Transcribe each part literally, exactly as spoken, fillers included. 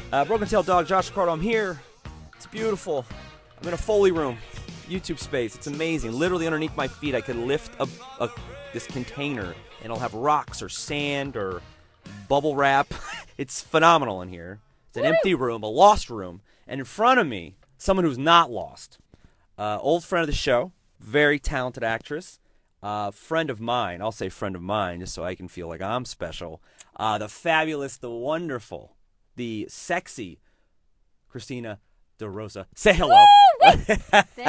Uh, Broken Tail Dog, Josh Ricardo, I'm here. It's beautiful. I'm in a Foley room, YouTube space. It's amazing. Literally underneath my feet, I could lift a, a this container, and it'll have rocks or sand or bubble wrap. It's phenomenal in here. It's an Woo! empty room, a lost room. And in front of me, someone who's not lost. Uh, old friend of the show, very talented actress. Uh, friend of mine, I'll say friend of mine, just so I can feel like I'm special. Uh, the fabulous, the wonderful, the sexy Christina De Rosa. Say hello. Thank you.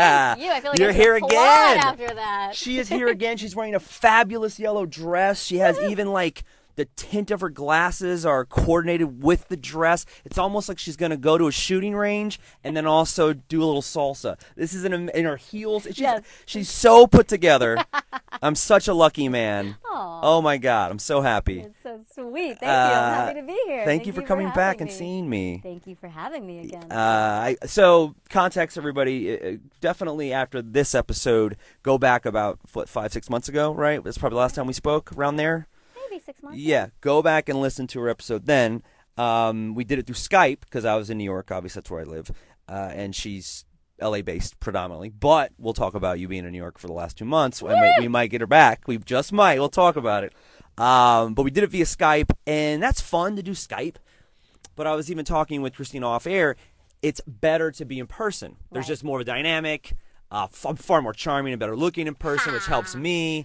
I feel like You're I here again. After that. She is here again. She's wearing a fabulous yellow dress. She has even like the tint of her glasses are coordinated with the dress. It's almost like she's going to go to a shooting range and then also do a little salsa. This is in, in her heels. She's, yes. she's so put together. I'm such a lucky man. Aww. Oh, my God. I'm so happy. It's so sweet. Thank uh, you. I'm happy to be here. Thank, thank you for you coming for back me. and seeing me. Thank you for having me again. Uh, I, so, context, everybody. Definitely after this episode, go back about, what, five, six months ago, right? That's probably the last time we spoke, around there. Maybe six months. Yeah, go back and listen to her episode then. Um, we did it through Skype because I was in New York. Obviously, that's where I live. Uh, and she's L A-based predominantly. But we'll talk about you being in New York for the last two months. And we, we might get her back. We just might. We'll talk about it. Um, but we did it via Skype, and that's fun to do Skype. But I was even talking with Christina off air. It's better to be in person. There's right. just more of a dynamic. Uh, I'm far more charming and better looking in person, which helps me.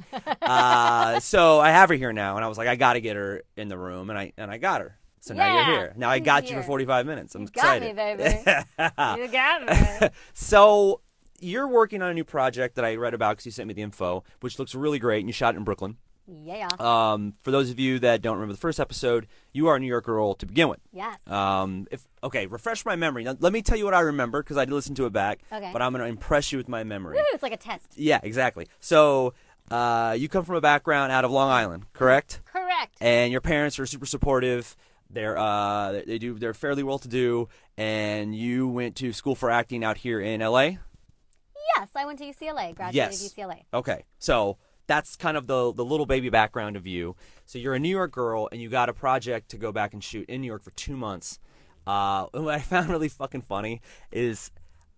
Uh, so I have her here now, and I was like, I got to get her in the room, and I and I got her. So yeah, now you're here. Now I got here. you for forty-five minutes. I'm you excited. Got me, baby. You got me. So you're working on a new project that I read about because you sent me the info, which looks really great, and you shot it in Brooklyn. Yeah. Um, for those of you that don't remember the first episode, you are a New York girl to begin with. Yes. Um, if okay, refresh my memory. Now, let me tell you what I remember because I did listen to it back. Okay. But I'm going to impress you with my memory. Woo, it's like a test. Yeah, exactly. So uh, you come from a background out of Long Island, correct? Correct. And your parents are super supportive. They're uh, they do they're fairly well to do, and you went to school for acting out here in L A. Yes, I went to U C L A. Graduated Yes. U C L A. Okay, so. That's kind of the the little baby background of you. So you're a New York girl, and you got a project to go back and shoot in New York for two months. Uh, what I found really fucking funny is,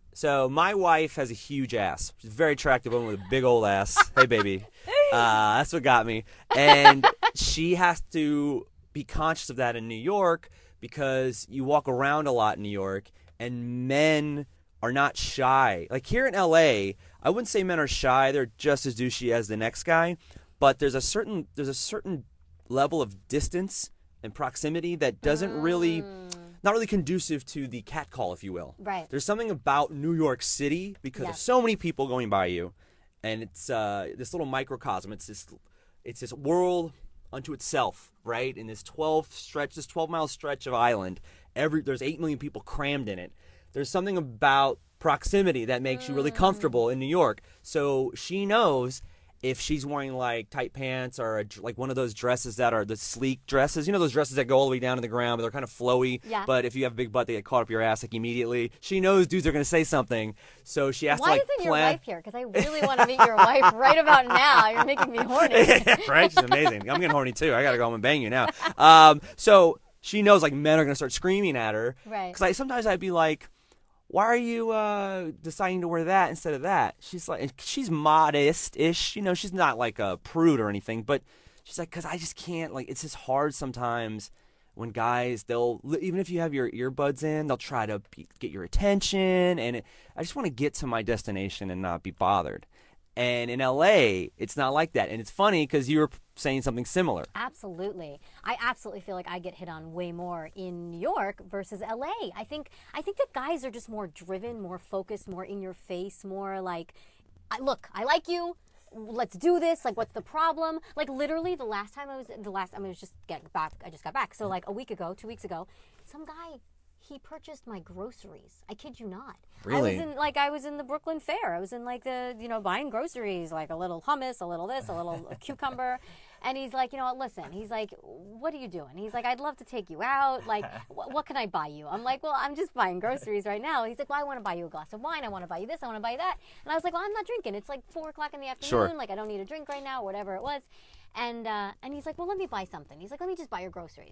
so my wife has a huge ass. She's a very attractive woman with a big old ass. Hey, baby. Uh, that's what got me. And she has to be conscious of that in New York because you walk around a lot in New York, and men are not shy. Like here in L A, I wouldn't say men are shy. They're just as douchey as the next guy. But there's a certain there's a certain level of distance and proximity that doesn't mm. really, not really conducive to the catcall, if you will. Right. There's something about New York City because yes. of so many people going by you, and it's uh, this little microcosm. It's this it's this world unto itself, right? In this twelve stretch, this twelve mile stretch of island, every there's eight million people crammed in it. There's something about proximity that makes mm. you really comfortable in New York. So she knows if she's wearing like tight pants or a, like one of those dresses that are the sleek dresses, you know those dresses that go all the way down to the ground, but they're kind of flowy. Yeah. But if you have a big butt, they get caught up your ass like immediately. She knows dudes are going to say something, so she has Why to like isn't plan. your wife here? Because I really want to meet your wife right about now. You're making me horny. Right? She's amazing. I'm getting horny too. I got to go home and bang you now. Um, so she knows like men are going to start screaming at her. Right. Because I, sometimes I'd be like, why are you uh, deciding to wear that instead of that? She's like, she's modest-ish. You know, she's not like a prude or anything, but she's like, because I just can't, like, it's just hard sometimes when guys, they'll, even if you have your earbuds in, they'll try to be, get your attention, and it, I just want to get to my destination and not be bothered. And in L A, it's not like that. And it's funny because you were saying something similar. Absolutely. I absolutely feel like I get hit on way more in New York versus L A. I think I think that guys are just more driven, more focused, more in your face, more like, I, look, I like you. Let's do this. Like, what's the problem? Like, literally, the last time I was, the last, I mean, I was just getting back, I just got back. So, like, a week ago, two weeks ago, some guy, he purchased my groceries. I kid you not. Really? I was in, like, I was in the Brooklyn Fair. I was in, like, the, you know, buying groceries, like a little hummus, a little this, a little cucumber. And he's like, you know what, listen. He's like, what are you doing? He's like, I'd love to take you out. Like, wh- what can I buy you? I'm like, well, I'm just buying groceries right now. He's like, well, I want to buy you a glass of wine. I want to buy you this. I want to buy you that. And I was like, well, I'm not drinking. It's like four o'clock in the afternoon. Sure. Like, I don't need a drink right now, or whatever it was. And uh, and he's like, well, let me buy something. He's like, let me just buy your groceries.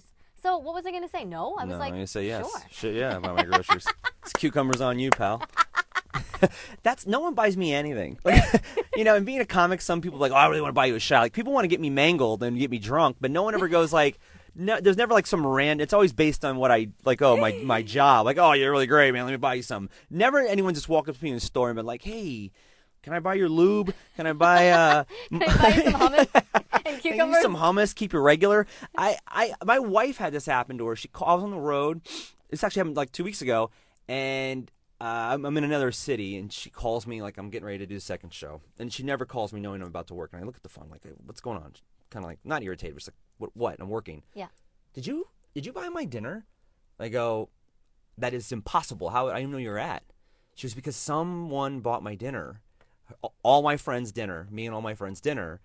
So what was I going to say? No? I was no, like, I'm gonna say yes. sure. Shit, yeah, about my groceries. It's cucumbers on you, pal. That's no one buys me anything. Like, you know, and being a comic, some people are like, oh, I really want to buy you a shot. Like, people want to get me mangled and get me drunk, but no one ever goes like, no, there's never like some random. It's always based on what I like. Oh, my my job. Like, oh, you're really great, man. Let me buy you some. Never anyone just walk up to me in the store and be like, hey, can I buy your lube? Can I buy uh? Can I buy you some hummus and Can cucumbers? you some hummus? Keep it regular. I, I, my wife had this happen to her. She called, I was on the road. This actually happened like two weeks ago, and uh, I'm, I'm in another city, and she calls me like I'm getting ready to do the second show, and she never calls me knowing I'm about to work. And I look at the phone like, hey, what's going on? Kind of like not irritated, but just like, what? What? I'm working. Yeah. Did you did you buy my dinner? I go, that is impossible. How I didn't know you're at. She was because someone bought my dinner, all my friends' dinner, me and all my friends' dinner.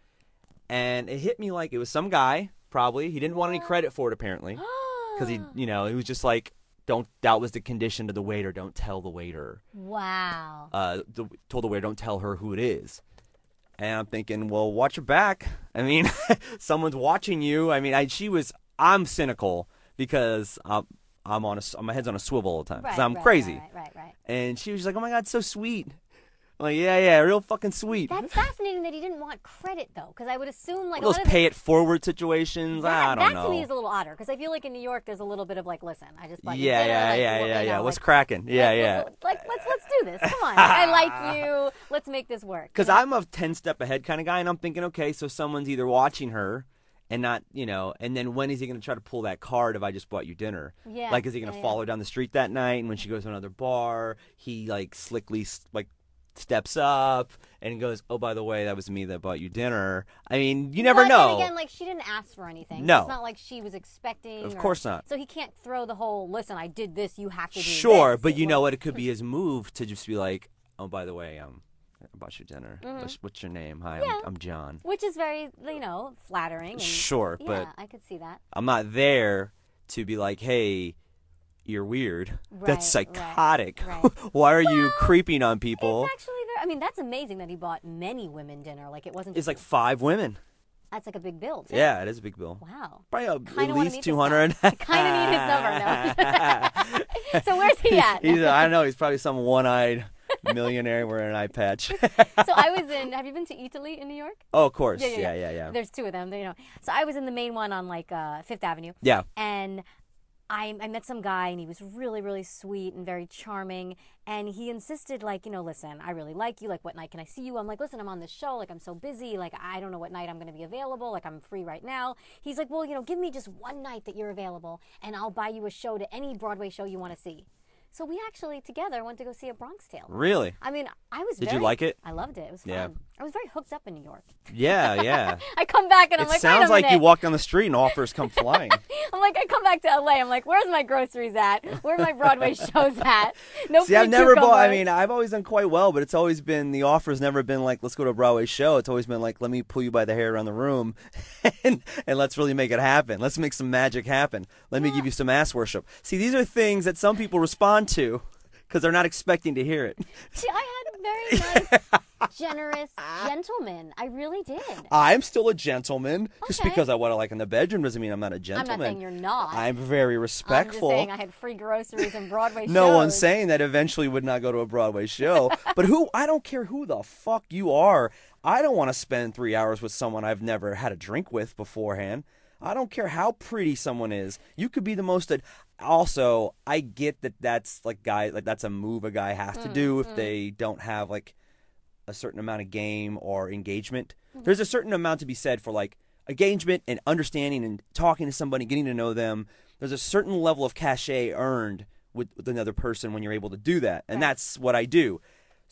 And it hit me like it was some guy, probably. He didn't want any credit for it, apparently. Because he, you know, he was just like, don't, that was the condition to the waiter. Don't tell the waiter. Wow. Uh, the, told the waiter, don't tell her who it is. And I'm thinking, well, watch your back. I mean, someone's watching you. I mean, I, she was, I'm cynical because I'm, I'm on a, my head's on a swivel all the time. Because Right, I'm right, crazy. Right, right, right. And she was like, oh my God, so sweet. I'm like, yeah, yeah, real fucking sweet. That's fascinating that he didn't want credit, though, because I would assume, like, a Those lot of pay it forward situations, that, I don't that know. to me is a little odder, because I feel like in New York there's a little bit of, like, listen, I just bought you Yeah, dinner, yeah, like, yeah, well, yeah, you yeah. know, What's like, cracking? Yeah, like, yeah. Like, let's let's do this. Come on. Like, I like you. Let's make this work. Because you know? I'm a ten-step ahead kind of guy, and I'm thinking, okay, so someone's either watching her and not, you know, and then when is he going to try to pull that card if I just bought you dinner? Yeah, Like, is he going to yeah, follow yeah. her down the street that night, and when she goes to another bar, he, like, slickly, like, steps up and goes, oh, by the way, that was me that bought you dinner. I mean, you never but know. Then again, like, she didn't ask for anything. No. It's not like she was expecting. Of or- course not. So he can't throw the whole, listen, I did this, you have to do Sure, this. but you It know was- what? It could be his move to just be like, oh, by the way, um, I bought you dinner. What's, what's your name? Hi, Mm-hmm. Yeah. I'm, I'm John. Which is very, you know, flattering. And, Sure, yeah, but I could see that. I'm not there to be like, hey, you're weird. That's Right, right, psychotic. right. Why are you creeping on people? It's actually very, I mean, that's amazing that he bought many women dinner. Like, it wasn't It's just, like five women. that's like a big bill, too. Yeah, it is a big bill. Wow. Probably a, Kinda at wanna least meet two this hundred. guy. Kind of need his number, no. So where's he at? He's, I don't know. He's probably some one-eyed millionaire wearing an eye patch. So I was in, have you been to Italy in New York? Oh, of course. Yeah, yeah, Yeah, yeah. yeah, yeah. There's two of them, you know. So I was in the main one on like uh, Fifth Avenue. Yeah. And I, I met some guy, and he was really, really sweet and very charming. And he insisted, like, you know, listen, I really like you. Like, what night can I see you? I'm like, listen, I'm on this show. Like, I'm so busy. Like, I don't know what night I'm going to be available. Like, I'm free right now. He's like, well, you know, give me just one night that you're available, and I'll buy you a show to any Broadway show you want to see. So we actually together went to go see A Bronx Tale. Really? I mean, I was Did very, you like it? I loved it. It was fun. Yeah. I was very hooked up in New York. Yeah, yeah. I come back and I'm It like, wait sounds a like you minute. walk down the street and offers come flying. I'm like, I come back to L A. I'm like, where's my groceries at? Where are my Broadway shows at? No See, free I've never bought. I cucumbers. mean, I've always done quite well, but it's always been the offer's never been like, let's go to a Broadway show. It's always been like, let me pull you by the hair around the room, and and let's really make it happen. Let's make some magic happen. Let me give you some ass worship. See, these are things that some people respond to because they're not expecting to hear it. See, I had very nice, generous gentlemen. I really did. I'm still a gentleman. Just Okay. because I what I like in the bedroom doesn't mean I'm not a I'm gentleman. not saying you're not. I'm very I'm just respectful. saying I had free groceries and Broadway shows. No one's saying that eventually would not go to a Broadway show. But who, I don't care who the fuck you are. I don't want to spend three hours with someone I've never had a drink with beforehand. I don't care how pretty someone is. You could be the most. Ad- also, I get that that's like guy like that's a move a guy has to do if they don't have like a certain amount of game or engagement. There's a certain amount to be said for like engagement and understanding and talking to somebody, getting to know them. There's a certain level of cachet earned with, with another person when you're able to do that, and Right. that's what I do.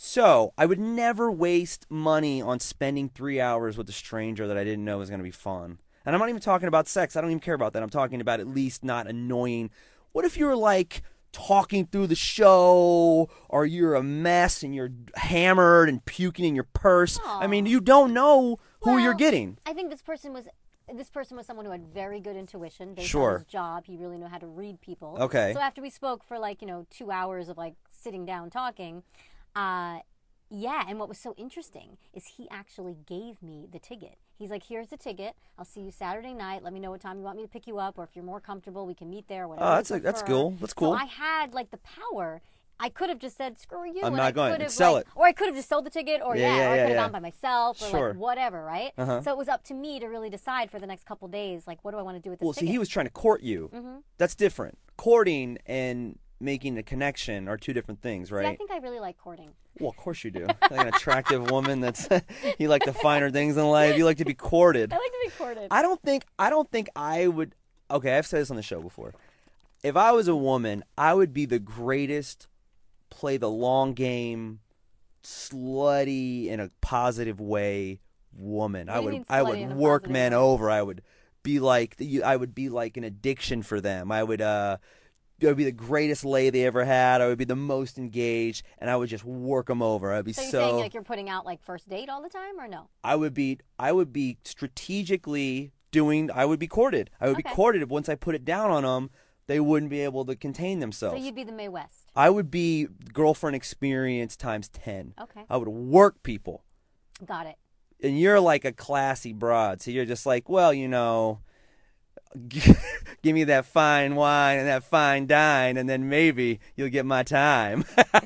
So I would never waste money on spending three hours with a stranger that I didn't know was going to be fun. And I'm not even talking about sex. I don't even care about that. I'm talking about at least not annoying. What if you're like talking through the show, or you're a mess and you're hammered and puking in your purse? I mean, you don't know who Well, you're getting. I think this person was this person was someone who had very good intuition based Sure. on his job. He really knew how to read people. Okay. So after we spoke for like, you know, two hours of like sitting down talking, uh, yeah, and what was so interesting is he actually gave me the ticket. He's like, here's the ticket. I'll see you Saturday night. Let me know what time you want me to pick you up, or if you're more comfortable, we can meet there. Whatever. Oh, that's you a, that's prefer. cool. That's cool. So I had like the power. I could have just said, screw you. I'm and not I going. could have, Sell like, it. Or I could have just sold the ticket, or Yeah, yeah, yeah, or I yeah, could have yeah. gone by myself, or Sure. like whatever, right? Uh-huh. So it was up to me to really decide for the next couple days, like, what do I want to do with this Well, ticket? see, he was trying to court you. Mm-hmm. That's different. Courting and making a connection are two different things, right? See, I think I really like courting. Well, of course you do. Like an attractive woman that's you like the finer things in life. You like to be courted. I like to be courted. I don't think I don't think I would. Okay, I've said this on the show before. If I was a woman, I would be the greatest, play the long game, slutty in a positive way woman. What I do you would mean I slutty would in a work positive men way? over. I would be like I would be like an addiction for them. I would uh I would be the greatest lay they ever had. I would be the most engaged, and I would just work them over. I'd be So so. you're saying like you're putting out like first date all the time, or no? I would be I would be strategically doing. I would be courted. I would be Okay. courted. Once I put it down on them, they wouldn't be able to contain So themselves. you'd be the Mae West. I would be girlfriend experience times ten. Okay, I would work people, got it. and you're like a classy broad, so you're just like, well, you know. Give me that fine wine and that fine dine, and then maybe you'll get my time.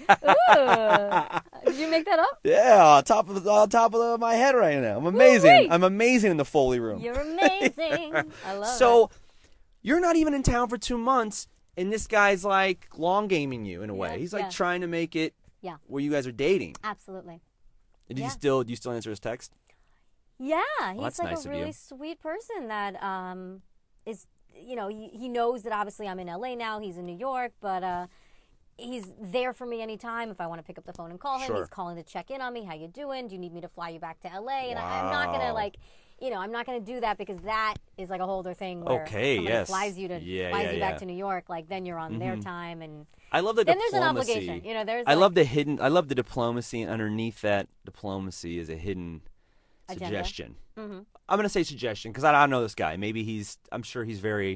Ooh. Did you make that up? Yeah, on top of on top of my head right now. I'm amazing. Woo-wee. I'm amazing in the Foley room. You're amazing. I love So, it. you're not even in town for two months, and this guy's like long gaming you in a way. Yeah, He's like yeah. trying to make it Yeah. where you guys are dating. Absolutely. And do Yeah. you still do you still answer his text? Yeah, he's that's like nice a of you. really sweet person that um is you know, he, he knows that obviously I'm in L A now, he's in New York, but uh he's there for me anytime if I want to pick up the phone and call him. Sure. He's calling to check in on me. How you doing? Do you need me to fly you back to L A? And I, I'm not going to Wow. like you know, I'm not going to do that because that is like a whole other thing where Okay, somebody yes. flies you to Yeah, flies yeah, you yeah. back to New York, like then you're on their time and I love the then there's an diplomacy. obligation. You know, there's I like, love the hidden. I love the diplomacy, and underneath that diplomacy is a hidden Agenda. suggestion. Mm-hmm. I'm gonna say suggestion because I don't know this guy. Maybe he's. I'm sure he's very.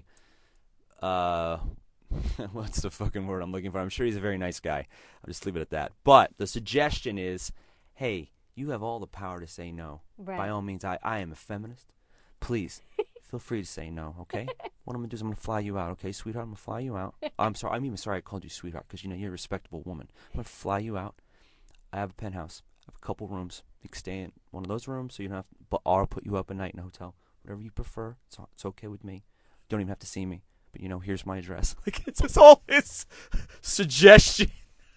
Uh, what's the fucking word I'm looking for? I'm sure he's a very nice guy. I'll just leave it at that. But the suggestion is, hey, you have all the power to say no. Right. By all means, I, I am a feminist. Please, feel free to say no, okay? What I'm going to do is I'm going to fly you out, okay, sweetheart? I'm going to fly you out. I'm sorry. I'm even sorry I called you sweetheart because, you know, you're a respectable woman. I'm going to fly you out. I have a penthouse. I have a couple rooms. You can stay in one of those rooms so you don't have to, but I'll put you up at night in a hotel. Whatever you prefer, it's, it's okay with me. You don't even have to see me. But, you know, here's my address. Like, it's just all this suggestion.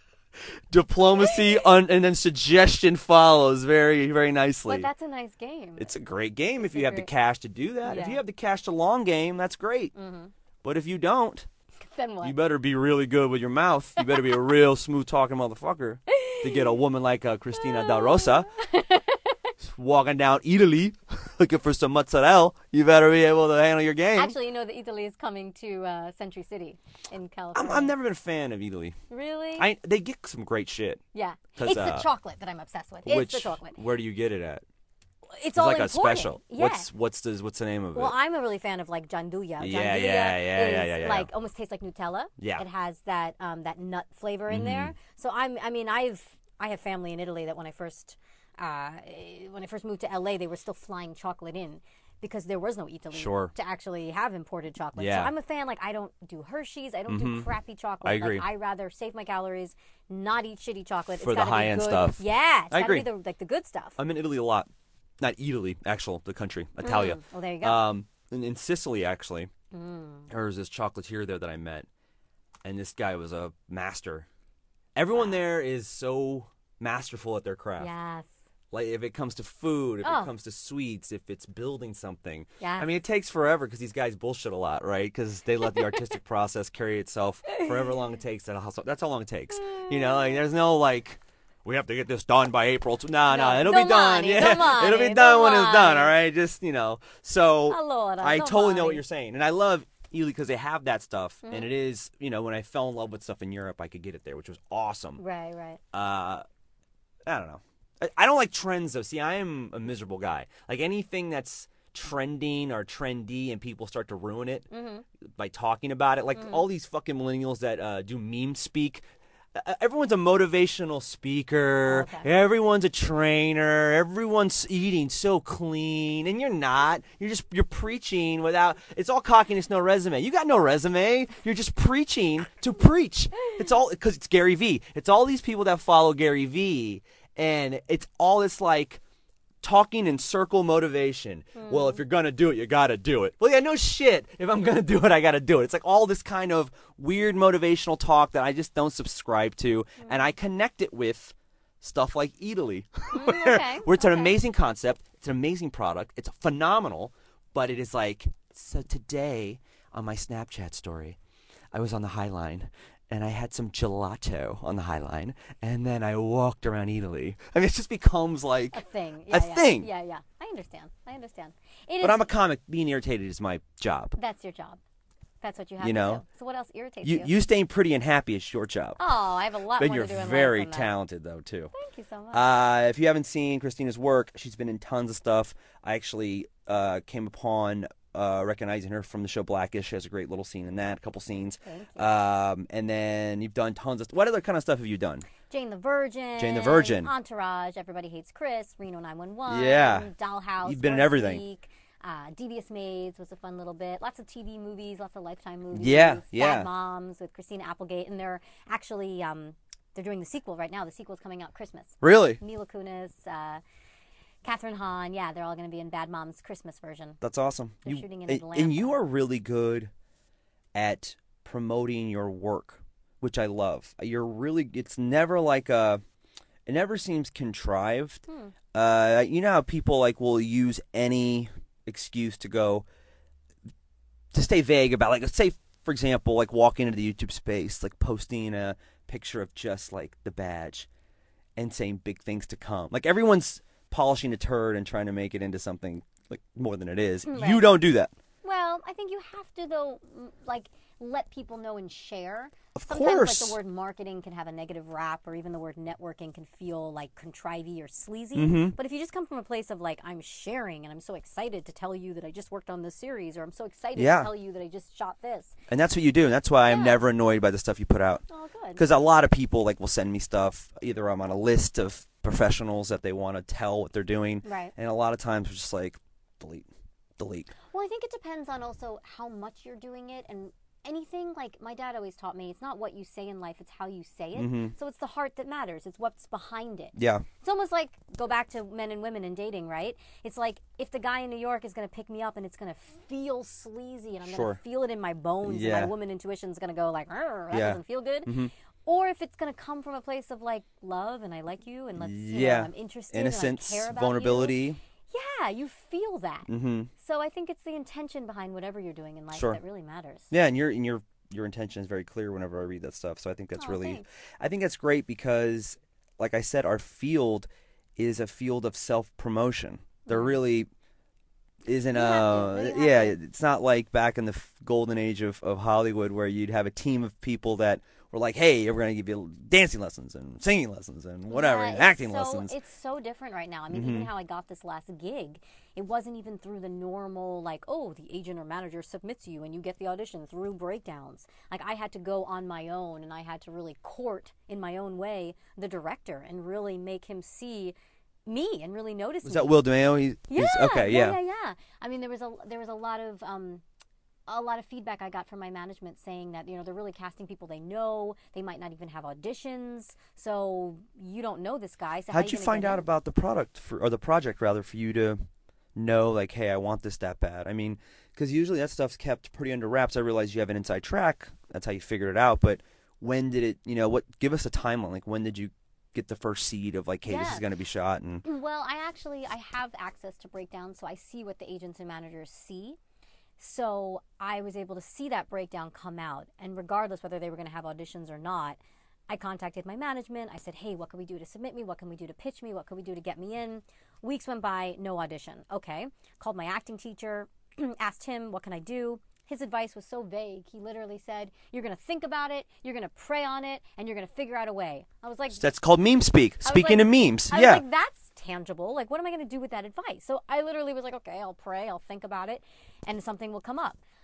Diplomacy un- and then suggestion follows very, very nicely. But that's a nice game. It's a great game if a you have the great- cash to do that. If Yeah. you have the cash to long game, that's great. Mm-hmm. But if you don't, Then what? you better be really good with your mouth. You better be a real smooth talking motherfucker to get a woman like uh, Christina Del Rosa walking down Italy looking for some mozzarella. You better be able to handle your game. Actually, you know that Italy is coming to uh, Century City in I'm, California. I've never been a fan of Italy. Really? I they get some great shit. yeah. 'Cause, It's uh, the chocolate that I'm obsessed with. It's Which the chocolate. where do you get it at? It's, It's all like a imported. special. Yeah. What's what's the what's the name of Well, it? I'm a really fan of like Gianduja. Yeah, Gianduja yeah, yeah, is yeah, yeah, yeah. like almost tastes like Nutella. Yeah. It has that um, that nut flavor in Mm-hmm. there. So I'm I mean I've I have family in Italy that when I first uh, when I first moved to L A they were still flying chocolate in because there was no Italy Sure. to actually have imported chocolate. Yeah. So I'm a fan. Like I don't do Hershey's. I don't do crappy chocolate. I agree. Like, I rather save my calories, not eat shitty chocolate. For it's the gotta be high-end good. stuff. Yeah, it's I gotta agree. be the, like the good stuff. I'm in Italy a lot. Not Italy, actual, the country, Italia. Mm. Well, there you go. Um, in, in Sicily, actually, Mm. there was this chocolatier there that I met, and this guy was a master. Everyone there is so masterful at their craft. Yes. Like if it comes to food, if Oh. it comes to sweets, if it's building something. Yes. I mean, it takes forever because these guys bullshit a lot, right? Because they let the artistic process carry itself forever long it takes. That how- That's how long it takes. You know, like there's no like. We have to get this done by April. T- nah, No, nah, it'll no be done. money, Yeah, no money, it'll be no done when it's done. money. All right, just you know. So Allora, I no totally know what money. you're saying, and I love Italy because they have that stuff, Mm-hmm. and it is you know when I fell in love with stuff in Europe, I could get it there, which was awesome. Right, right. Uh, I don't know. I, I don't like trends though. See, I am a miserable guy. Like anything that's trending or trendy and people start to ruin it Mm-hmm. by talking about it. Like all these fucking millennials that uh, do meme speak. uh, everyone's a motivational speaker. Oh, okay. Everyone's a trainer. Everyone's eating so clean, and you're not. You're just you're preaching without. It's all cockiness, no resume. You got no resume. You're just preaching to preach. It's all because it's Gary Vee. It's all these people that follow Gary Vee, and it's all this like. Talking in circle motivation. Mm. Well, if you're going to do it, you got to do it. Well, yeah, no shit. If I'm going to do it, I got to do it. It's like all this kind of weird motivational talk that I just don't subscribe to. Mm. And I connect it with stuff like Eataly, Mm, where, okay. where it's okay. an amazing concept. It's an amazing product. It's phenomenal. But it is like, so today on my Snapchat story, I was on the High Line. And I had some gelato on the High Line, and then I walked around Eataly. I mean, it just becomes like a thing. Yeah, a yeah. thing. Yeah, yeah. I understand. I understand. It but is, I'm a comic. Being irritated is my job. That's your job. That's what you have you know? to do. So what else irritates you? you? You staying pretty and happy is your job. Oh, I have a lot but more you're to do in very life than that. talented, though, too. Thank you so much. Uh, if you haven't seen Christina's work, she's been in tons of stuff. I actually uh, came upon uh, recognizing her from the show Blackish. She has a great little scene in that, a couple scenes. Thank you. Um, and then you've done tons of stuff. What other kind of stuff have you done? Jane the Virgin. Jane the Virgin. Entourage. Everybody Hates Chris. Reno nine one one. Yeah. Dollhouse. You've been in Work everything. Week, uh, Devious Maids was a fun little bit. Lots of T V movies. Lots of Lifetime movies. Yeah, Bad yeah. Moms with Christina Applegate. And they're actually, um, they're doing the sequel right now. The sequel's coming out Christmas. Really? Mila Kunis, uh, Catherine Hahn, yeah, they're all going to be in Bad Moms Christmas version. That's awesome. They're You- shooting in and- Atlanta. And you are really good at promoting your work, which I love. You're really, it's never like a, it never seems contrived. Hmm. Uh, you know how people like will use any excuse to go, to stay vague about, like, let's say, for example, like walking into the YouTube space, like posting a picture of just like the badge and saying big things to come. Like everyone's polishing a turd and trying to make it into something like more than it is. Right. You don't do that. Well, I think you have to, though, m- like, let people know and share. Of Sometimes, course. like, the word marketing can have a negative rap, or even the word networking can feel, like, contrivey or sleazy. Mhm. But if you just come from a place of, like, I'm sharing, and I'm so excited to tell you that I just worked on this series, or I'm so excited Yeah. to tell you that I just shot this. And that's what you do. And that's why I'm Yeah. never annoyed by the stuff you put out. Oh, good. Because a lot of people like will send me stuff. Either I'm on a list of professionals that they want to tell what they're doing. Right. And a lot of times it's just like, delete, delete. Well, I think it depends on also how much you're doing it, and anything, like my dad always taught me, it's not what you say in life, it's how you say it. Mhm. So it's the heart that matters. It's what's behind it. Yeah. It's almost like, go back to men and women and dating, right? It's like, if the guy in New York is going to pick me up and it's going to feel sleazy and I'm Sure. going to feel it in my bones Yeah. and my woman intuition is going to go like, "Arr, that Yeah. doesn't feel good. Mhm. Or if it's going to come from a place of like love and I like you and let's, you Yeah. know, I'm interested Innocence, and I care about vulnerability. you. Yeah, you feel that. Mm-hmm. So I think it's the intention behind whatever you're doing in life Sure. that really matters. Yeah, and your and your your intention is very clear whenever I read that stuff. So I think that's Oh, really, thanks. I think that's great because, like I said, our field is a field of self promotion. There Mhm. really isn't You a have to. You yeah. have to. It's not like back in the f- golden age of, of Hollywood where you'd have a team of people that were like, hey, we're going to give you dancing lessons and singing lessons and whatever, Yeah, and it's acting so, lessons. It's so different right now. I mean, even Mhm. how I got this last gig, it wasn't even through the normal, like, oh, the agent or manager submits you and you get the audition through breakdowns. Like, I had to go on my own and I had to really court in my own way the director and really make him see me and really notice Was me. that Will DeMeo? He, Yeah, he's, okay, yeah, yeah. yeah, yeah. I mean, there was a there was a lot of um, a lot of feedback I got from my management saying that, you know, they're really casting people they know. They might not even have auditions, so you don't know this guy. So how How'd you you gonna find get out in? about the product for, or the project rather, for you to know, like, hey, I want this that bad? I mean, because usually that stuff's kept pretty under wraps. I realize you have an inside track. That's how you figured it out. But when did it? You know, what? Give us a timeline. Like, when did you get the first seed of like, hey, this Yeah. is going to be shot? And Well, I actually I have access to breakdowns, so I see what the agents and managers see. So I was able to see that breakdown come out, and regardless whether they were going to have auditions or not, I contacted my management. I said, hey, what can we do to submit me? What can we do to pitch me? What can we do to get me in? Weeks went by, no audition. Okay. Called my acting teacher, asked him, what can I do? His advice was so vague. He literally said, you're going to think about it, you're going to pray on it, and you're going to figure out a way. I was like, that's called meme speak. was Speaking like- of memes, I yeah. was like, that's tangible. Like, what am I going to do with that advice? So I literally was like, okay, I'll pray, I'll think about it, and something will come up.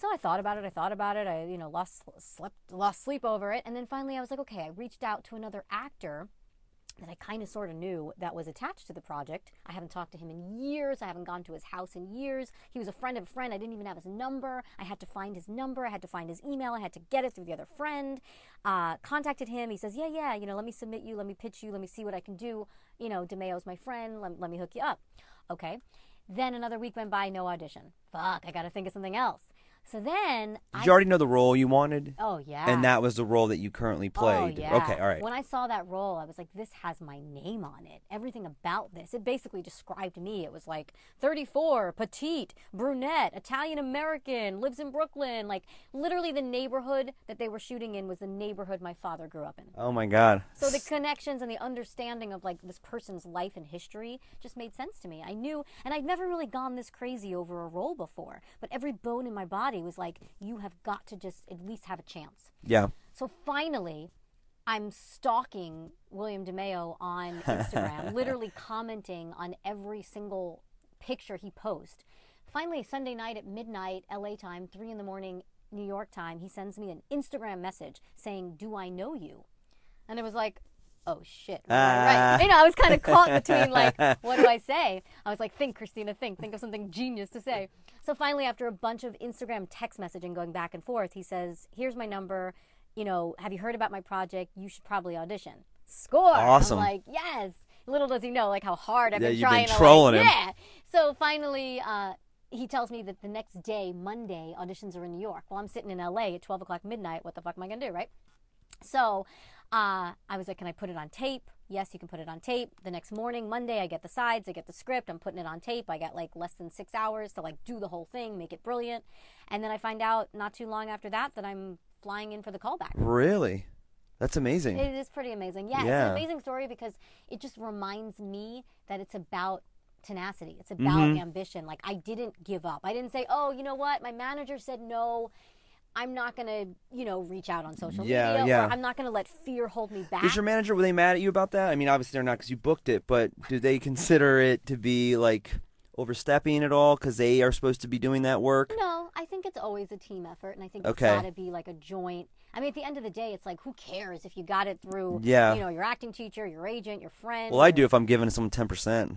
So I thought about it. I thought about it. I, you know, lost slept, lost sleep over it. And then finally I was like, okay, I reached out to another actor that I kind of sort of knew that was attached to the project. I haven't talked to him in years. I haven't gone to his house in years. He was a friend of a friend. I didn't even have his number. I had to find his number. I had to find his email. I had to get it through the other friend. Uh, contacted him. He says, yeah, yeah, you know, let me submit you. Let me pitch you. Let me see what I can do. You know, DeMeo's my friend. Let, let me hook you up. Okay. Then another week went by, no audition. Fuck, I got to think of something else. So then... Did I, you already know the role you wanted? Oh, yeah. And that was the role that you currently played? Oh, yeah. Okay, all right. When I saw that role, I was like, this has my name on it. Everything about this. It basically described me. It was like thirty-four, petite, brunette, Italian-American, lives in Brooklyn. Like, literally the neighborhood that they were shooting in was the neighborhood my father grew up in. Oh, my God. So the connections and the understanding of, like, this person's life and history just made sense to me. I knew, and I'd never really gone this crazy over a role before, but every bone in my body was like, you have got to just at least have a chance. Yeah. So finally, I'm stalking William DeMeo on Instagram, literally commenting on every single picture he posts. Finally, Sunday night at midnight, L A time, three in the morning, New York time, he sends me an Instagram message saying, do I know you? And it was like, oh shit, what do I write? You know, I was kind of caught between like, what do I say? I was like, think, Christina, think. Think of something genius to say. So finally, after a bunch of Instagram text messaging going back and forth, he says, here's my number. You know, have you heard about my project? You should probably audition. Score. Awesome. I'm like, yes. Little does he know, like, how hard I've Yeah, been you've trying been to, trolling like, him. yeah. So finally, uh, he tells me that the next day, Monday, auditions are in New York. Well, I'm sitting in L A at twelve o'clock midnight. What the fuck am I going to do, right? So uh, I was like, can I put it on tape? Yes, you can put it on tape. The next morning, Monday, I get the sides, I get the script, I'm putting it on tape. I got like less than six hours to like do the whole thing, make it brilliant. And then I find out not too long after that that I'm flying in for the callback. Really? That's amazing. It is pretty amazing. Yeah, Yeah. it's an amazing story because it just reminds me that it's about tenacity. It's about Mm-hmm. ambition. Like, I didn't give up. I didn't say, oh, you know what? My manager said no. I'm not going to, you know, reach out on social Yeah, media. yeah. Or I'm not going to let fear hold me back. Is your manager, were they mad at you about that? I mean, obviously they're not because you booked it, but do they consider it to be like overstepping at all because they are supposed to be doing that work? No, I think it's always a team effort, and I think Okay. it's got to be like a joint. I mean, at the end of the day, it's like, who cares if you got it through, Yeah. you know, your acting teacher, your agent, your friend. Well, I your- do if I'm giving someone ten percent.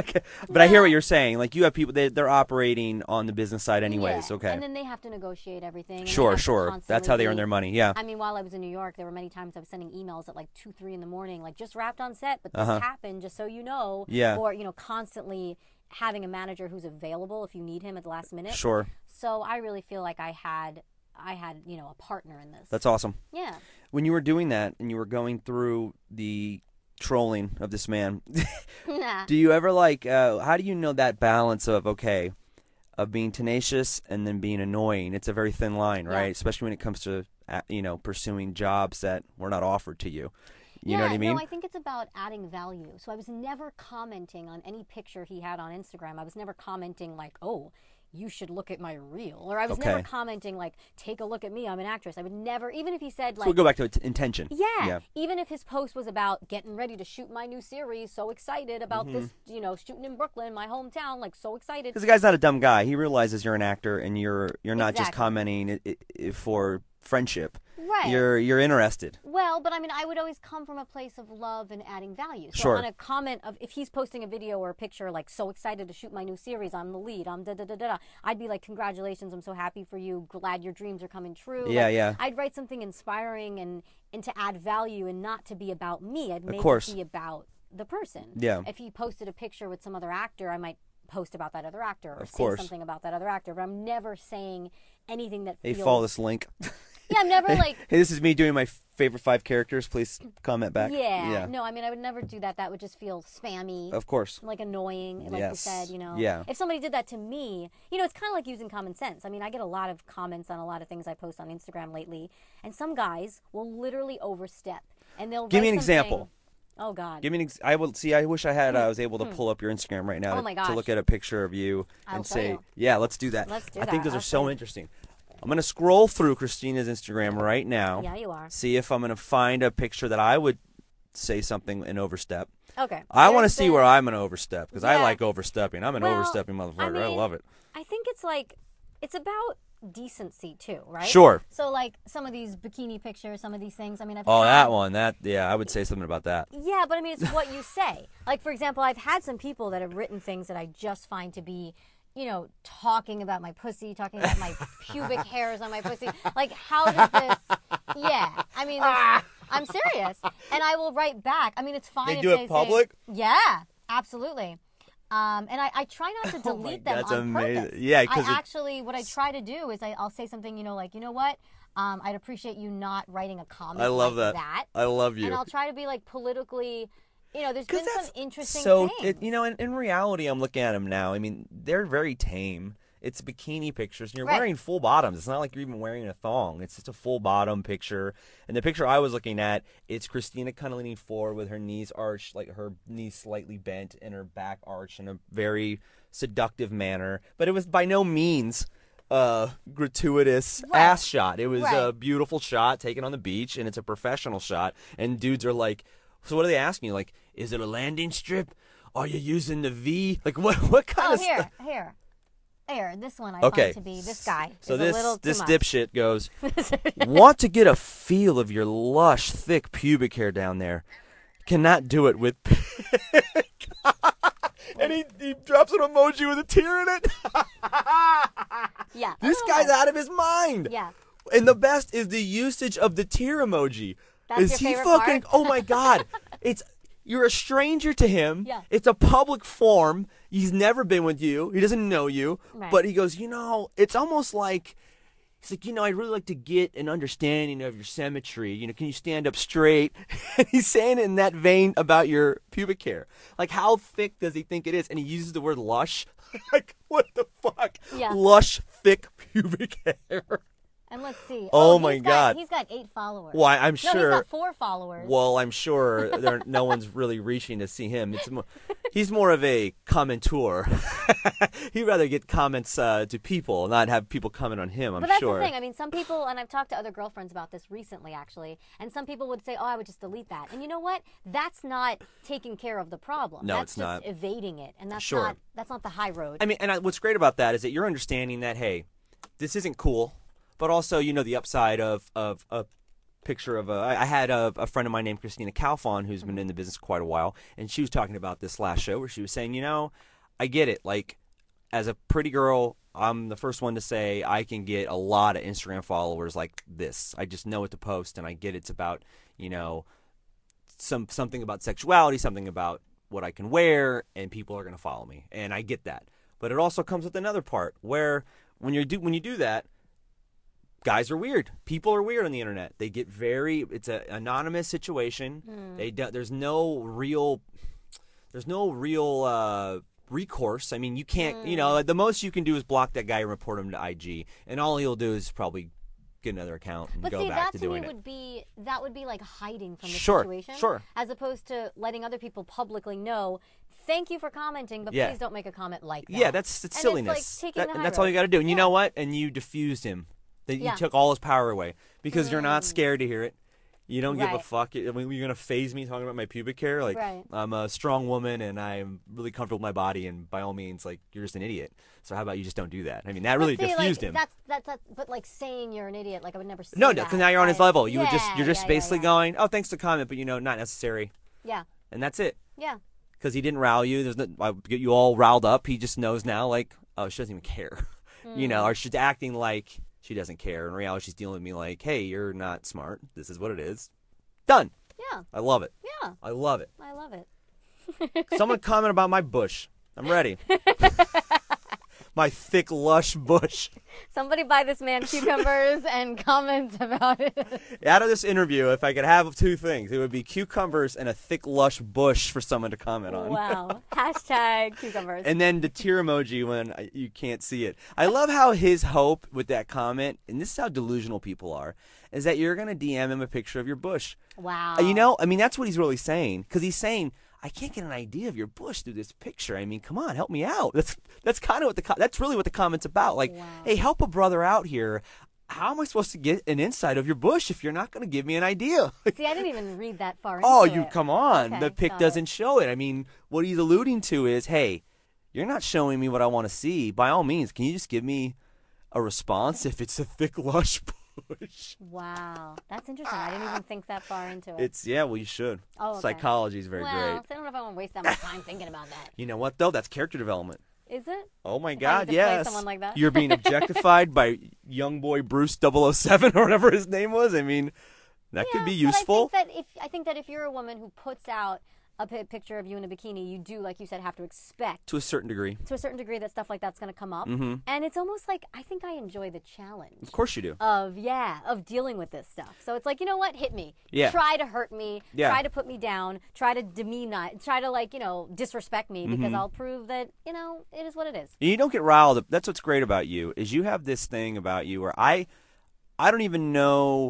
But I hear what you're saying. Like, you have people, they, they're operating on the business side anyways. Yeah. Okay. And then they have to negotiate everything. and they Sure, have to sure. That's how they earn constantly- their money. Yeah. I mean, while I was in New York, there were many times I was sending emails at like two, three in the morning, like, just wrapped on set, but this Uh-huh. happened, just so you know. Yeah. Or, you know, constantly having a manager who's available if you need him at the last minute. Sure. So I really feel like I had, I had, you know, a partner in this. That's awesome. Yeah. When you were doing that and you were going through the trolling of this man, Nah. do you ever like, uh, how do you know that balance of, okay, of being tenacious and then being annoying? It's a very thin line, Yeah. right? Especially when it comes to, uh, you know, pursuing jobs that were not offered to you. You yeah, know what I mean? No, I think it's about adding value. So I was never commenting on any picture he had on Instagram. I was never commenting like, oh, you should look at my reel. Or I was never Okay. commenting like, take a look at me, I'm an actress. I would never, even if he said like... So we'll go back to its intention. Yeah. Yeah. Even if his post was about getting ready to shoot my new series, so excited about this, you know, shooting in Brooklyn, my hometown, like so excited. Because the guy's not a dumb guy. He realizes you're an actor and you're you're not just Exactly. commenting i i for friendship. Right. You're you're interested. Well, but I mean, I would always come from a place of love and adding value. So Sure. on a comment of, if he's posting a video or a picture like, so excited to shoot my new series, I'm the lead, I'm da da da da da, I'd be like, congratulations, I'm so happy for you, glad your dreams are coming true. Yeah, Like, yeah. I'd write something inspiring and, and to add value and not to be about me. I'd make course. it be about the person. Yeah. If he posted a picture with some other actor, I might post about that other actor or Of say course. something about that other actor, but I'm never saying anything that Hey, feels... follow this link. Yeah, I'm never like... Hey, this is me doing my favorite five characters. Please comment back. Yeah, Yeah. no, I mean, I would never do that. That would just feel spammy, Of course. like annoying, like Yes. you said, you know. Yeah. If somebody did that to me, you know, it's kind of like using common sense. I mean, I get a lot of comments on a lot of things I post on Instagram lately, and some guys will literally overstep, and they'll Give me write an something- example. Oh God. Give me an ex- I will see. I wish I had. I was able to pull up your Instagram right now Oh to, my to gosh. look at a picture of you I'll and show say, you. "Yeah, let's do that." Let's do I think that. those are I'll so show you. interesting. I'm gonna scroll through Christina's Instagram right now. Yeah, you are. See if I'm gonna find a picture that I would say something and overstep. Okay. I want to There's see been- where I'm gonna overstep because I Yeah. like overstepping. I'm an Well, overstepping motherfucker. I, mean, love it. I think it's like, it's about decency too, right? Sure. So like some of these bikini pictures, some of these things. I mean, I've Oh, had, that one. That yeah, I would say something about that. Yeah, but I mean, it's what you say. Like, for example, I've had some people that have written things that I just find to be, you know, talking about my pussy, talking about my pubic hairs on my pussy. Like, how does this? Yeah, I mean, there's- I'm serious, and I will write back. I mean, it's fine. They if do it they public? Say, yeah, absolutely. Um, and I, I try not to Oh my delete God, them that's on amazing. purpose. Yeah, I 'cause it- actually, what I try to do is I, I'll say something, you know, like, you know what? Um, I'd appreciate you not writing a comment I love like that. that. I love you. And I'll try to be like politically, you know, there's been some that's interesting so, things. it, you know, in, in reality, I'm looking at them now. I mean, they're very tame. It's bikini pictures, and you're Right. wearing full bottoms. It's not like you're even wearing a thong. It's just a full bottom picture. And the picture I was looking at, it's Christina kind of leaning forward with her knees arched, like her knees slightly bent and her back arched in a very seductive manner. But it was by no means a gratuitous Right. ass shot. It was a Right. beautiful shot taken on the beach, and it's a professional shot. And dudes are like, so what are they asking you? Like, is it a landing strip? Are you using the V? Like, what what kind Oh, of here, stuff? here. Here, this one I Okay. find to be, this guy So is this a little too this much. dipshit goes, want to get a feel of your lush, thick pubic hair down there. Cannot do it with and he, he drops an emoji with a tear in it. Yeah. a This little guy's much. out of his mind. Yeah. And the best is the usage of the tear emoji. That's is your he favorite fucking part? oh my god. It's you're a stranger to him. Yeah. It's a public forum. He's never been with you. He doesn't know you. Right. But he goes, you know, it's almost like he's like, you know, I'd really like to get an understanding of your symmetry. You know, can you stand up straight? And he's saying it in that vein about your pubic hair. Like, how thick does he think it is? And he uses the word lush. Like, what the fuck? Yeah. Lush, thick pubic hair. And let's see. Oh, he's my got- God. He's got eight followers. Why, I'm No, sure. he's got four followers. Well, I'm sure there, no one's really reaching to see him. It's more, he's more of a commenteur. He'd rather get comments uh, to people, not have people comment on him, I'm But that's sure. the thing. I mean, some people, and I've talked to other girlfriends about this recently, actually, and some people would say, oh, I would just delete that. And you know what? That's not taking care of the problem. No, that's it's just not. evading it. And that's Sure. not that's not the high road. I mean, and I, what's great about that is that you're understanding that, hey, this isn't cool, but also, you know, the upside of, of a picture of a. I I had a, a friend of mine named Christina Calfon who's been in the business quite a while, and she was talking about this last show where she was saying, you know, I get it. Like, as a pretty girl, I'm the first one to say I can get a lot of Instagram followers like this. I just know what to post, and I get it's about, you know, some something about sexuality, something about what I can wear, and people are going to follow me, and I get that. But it also comes with another part where when you do when you do that, guys are weird. People are weird on the internet. They get very. It's an anonymous situation. Hmm. They do, there's no real. There's no real uh, recourse. I mean, you can't. You Hmm. know, the most you can do is block that guy and report him to I G, and all he'll do is probably get another account and But go see, back that to to me doing it. would be that would be like hiding from the Sure, situation, sure. as opposed to letting other people publicly know. Thank you for commenting, but Yeah. please don't make a comment like that. Yeah, that's it's And silliness. It's like taking That- the and high that's all road. you got to do. And you Yeah. know what? And you diffused him. That Yeah. You took all his power away because you're not Mm. scared to hear it. You don't give a Right. fuck. I mean, you're gonna phase me talking about my pubic hair. Like, Right. I'm a strong woman and I'm really comfortable with my body. And by all means, like, you're just an idiot. So how about you just don't do that? I mean, that But really see, diffused like, him. That's, that's that's but like saying you're an idiot, like I would never say No, no, that. because now you're on his I- level. You would just Yeah, you're just yeah, yeah, basically yeah. going, oh, thanks to comment, but you know, not necessary. Yeah, And that's it. yeah. Because he didn't rile you. There's no, I get you all riled up. He just knows now, like, oh, she doesn't even care, you know, or she's acting like she doesn't care. In reality, she's dealing with me like, hey, you're not smart. This is what it is. Done. Yeah, I love it. yeah. I love it. I love it. Someone comment about my bush. I'm ready. My thick, lush bush. Somebody buy this man cucumbers and comment about it. Out of this interview, if I could have two things, it would be cucumbers and a thick, lush bush for someone to comment on. Wow. Hashtag cucumbers. And then the tear emoji when I- you can't see it. I love how his hope with that comment, and this is how delusional people are, is that you're going to D M him a picture of your bush. wow. Uh, You know, I mean, that's what he's really saying. Because he's saying, I can't get an idea of your bush through this picture. I mean, come on, help me out. That's that's kind of what the co- that's really what the comment's about. Like, Wow. hey, help a brother out here. How am I supposed to get an insight of your bush if you're not going to give me an idea? See, I didn't even read that far Oh, into you it. come on. Okay, the pic got doesn't it. show it. I mean, what he's alluding to is, hey, you're not showing me what I want to see. By all means, can you just give me a response if it's a thick, lush bush. Wow, that's interesting. I didn't even think that far into it. It's yeah, well, you should. Oh, okay. Psychology is very well, great. so I don't know if I want to waste that much time thinking about that. You know what though? That's character development. Is it? Oh my If I God, need to play yes. someone like that? You're being objectified by young boy Bruce double oh seven or whatever his name was. I mean, that yeah, could be useful. But I think that if I think that if you're a woman who puts out a p- picture of you in a bikini, you do, like you said, have to expect To a certain degree. to a certain degree that stuff like that's going to come up. Mm-hmm. And it's almost like I think I enjoy the challenge. Of course you do. Of yeah, of dealing with this stuff. So it's like, you know what, hit me. Yeah. Try to hurt me. Yeah. Try to put me down. Try to demean me. Try to like you know disrespect me because Mm-hmm. I'll prove that you know it is what it is. And you don't get riled. That's what's great about you is you have this thing about you where I, I don't even know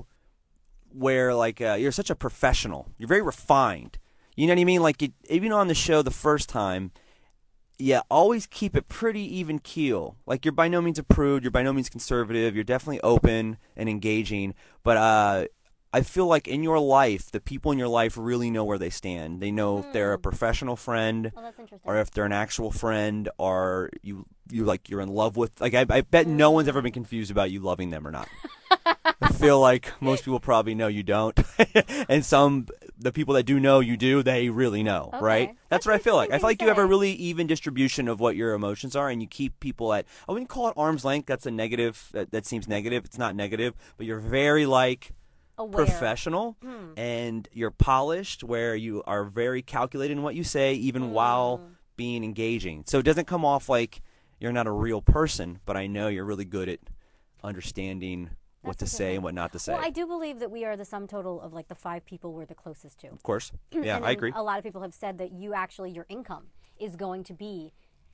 where like uh, you're such a professional. You're very refined. You know what I mean? Like you, even on the show the first time, yeah, always keep it pretty even keel. Like you're by no means a prude. You're by no means conservative. You're definitely open and engaging. But uh, I feel like in your life, the people in your life really know where they stand. They know if they're a professional friend, Well, that's interesting. or if they're an actual friend, or you you like you're in love with. Like I, I bet no one's ever been confused about you loving them or not. I feel like most people probably know you don't, and some the people that do know you do, they really know, Okay. right? That's, That's what I feel like. interesting I feel like to you have a say. really even distribution of what your emotions are, and you keep people at I wouldn't call it arm's length. That's a negative. That, that seems negative. It's not negative, but you're very like. Aware. Professional and you're polished where you are very calculated in what you say even while being engaging. So it doesn't come off like you're not a real person, but I know you're really good at understanding what That's to say interesting. and what not to say. Well, I do believe that we are the sum total of like the five people we're the closest to. Of course. Yeah, And I then agree. A lot of people have said that you actually, your income is going to be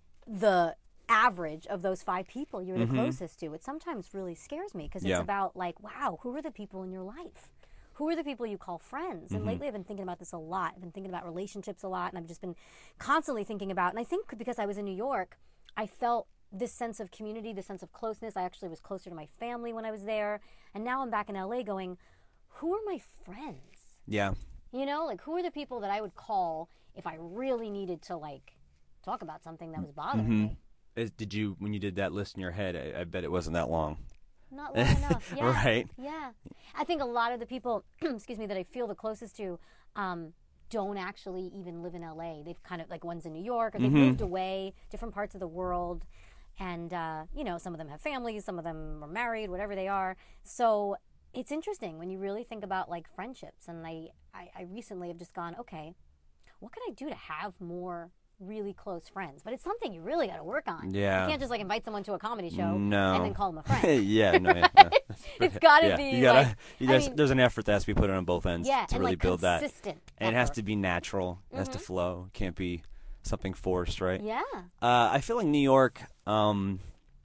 the average of those five people you're the closest to. It sometimes really scares me because it's Mm-hmm. Yeah. about like, wow, who are the people in your life? Who are the people you call friends? Mm-hmm. And lately I've been thinking about this a lot. I've been thinking about relationships a lot, and I've just been constantly thinking about, and I think because I was in New York, I felt this sense of community, this sense of closeness. I actually was closer to my family when I was there. And now I'm back in L A going, who are my friends? Yeah. You know, like who are the people that I would call if I really needed to like talk about something that was bothering Mm-hmm. me? Is, did you, when you did that list in your head, I, I bet it wasn't that long. Not long enough. Yeah. Right. Yeah. I think a lot of the people, excuse me, that I feel the closest to um, don't actually even live in L A. They've kind of, like one's in New York or they've Mm-hmm. moved away, different parts of the world. And, uh, you know, some of them have families, some of them are married, whatever they are. So it's interesting when you really think about like friendships. And I, I, I recently have just gone, okay, what can I do to have more really close friends? But it's something you really got to work on. Yeah. You can't just like invite someone to a comedy show No. and then call them a friend. yeah, no, yeah, no. It's got to yeah. be you gotta, like, you I guys, mean- there's an effort that has to be put in on both ends yeah, to and really like build that. consistent And it has effort. to be natural. It has to flow. It can't be something forced, right? Yeah. Uh, I feel like New York, um,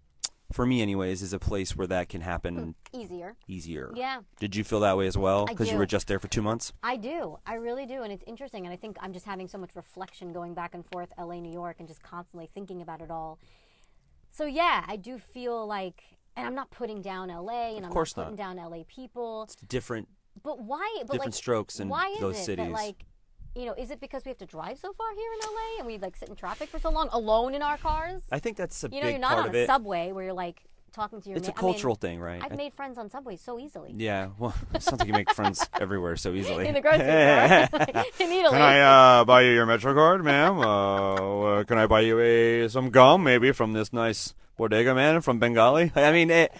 for me anyways, is a place where that can happen Easier. easier. Yeah. Did you feel that way as well? I Because you do. were just there for two months? I do. I really do. And it's interesting. And I think I'm just having so much reflection going back and forth, L A, New York, and just constantly thinking about it all. So, yeah, I do feel like, and I'm not putting down L A, and I'm course not putting not. down L A people. It's different. But why? But Different like, strokes in why is those it cities. That, like, you know, is it because we have to drive so far here in L A and we like sit in traffic for so long alone in our cars? I think that's a You know, big you're not part on of a it. subway where you're like talking to your. It's a na- I mean, cultural thing, right? I've I- made friends on subways so easily. yeah, well, it sounds like you make friends everywhere so easily. In the grocery store, in Italy. Can I uh, buy you your Metro card, ma'am? Uh, uh, can I buy you a some gum, maybe from this nice bodega man from Bengali? I mean, it,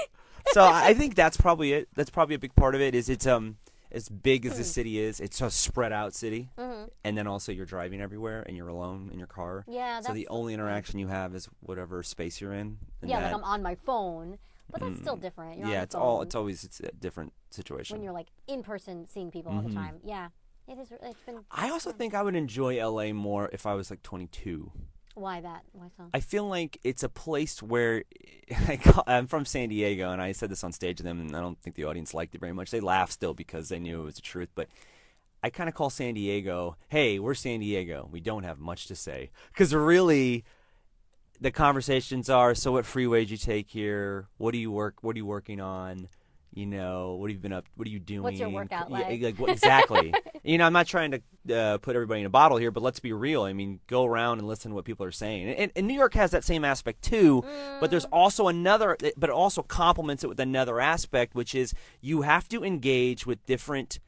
so I think that's probably it. That's probably a big part of it. Is it's um as big as the city is, it's a spread out city, and then also you're driving everywhere and you're alone in your car. Yeah, So the that's- only interaction you have is whatever space you're in. and Yeah, that- like I'm on my phone, but that's still different. You're on yeah, the it's all. phone It's always it's a different situation. when you're like in person seeing people all the time. Yeah, it is. It's been. I also think I would enjoy L A more if I was like twenty-two. Why that? Why so? I feel like it's a place where I call, I'm from San Diego, and I said this on stage to them, and I don't think the audience liked it very much. They laughed still because they knew it was the truth, but I kind of call San Diego, hey, we're San Diego. We don't have much to say. Because really, the conversations are, so what freeways you take here? What do you work? What are you working on? You know, what have you been up? What are you doing? What's your workout Yeah, like? like what, exactly. You know, I'm not trying to uh, put everybody in a bottle here, but let's be real. I mean, go around and listen to what people are saying. And, and New York has that same aspect too, Mm. but there's also another, but it also complements it with another aspect, which is you have to engage with different